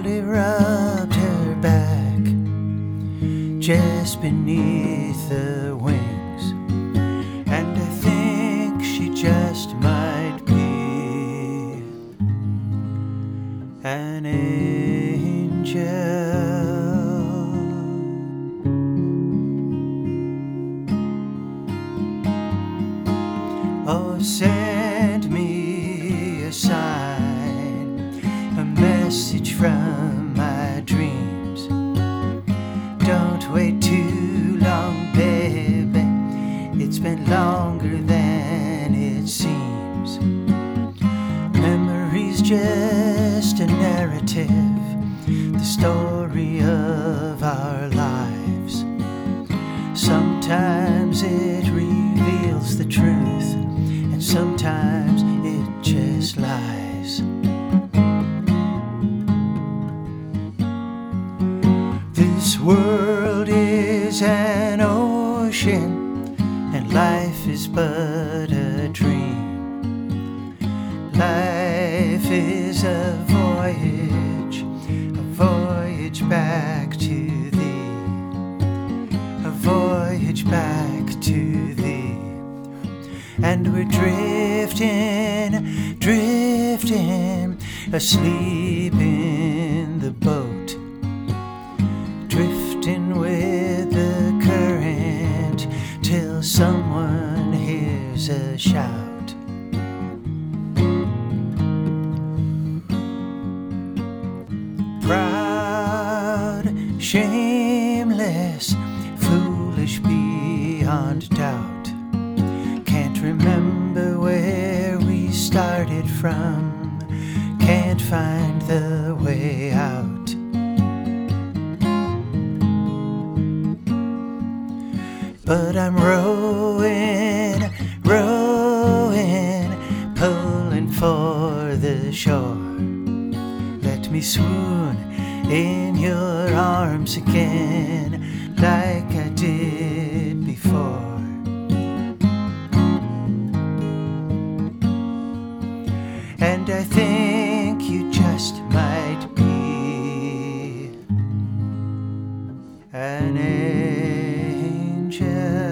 gently rubbed her back just beneath the wings, and I think she just might be an angel. Oh, send me a sign, a message from my dreams. Don't wait too long, baby. It's been longer than it seems. Memory's just a narrative, the story of our lives. Sometimes it reveals the truth, and sometimes it just lies. This world is an ocean, and life is but a dream. Life is a voyage back to thee, a voyage back to thee. And we're drifting, asleep in the boat, drifting with the current till someone hears a shout. Proud, shameless, foolish beyond doubt. Can't remember where we started from, can't find the way out. But I'm rowing, pulling for the shore. Let me swoon in your arms again, like I did before. And I think you just might be an angel.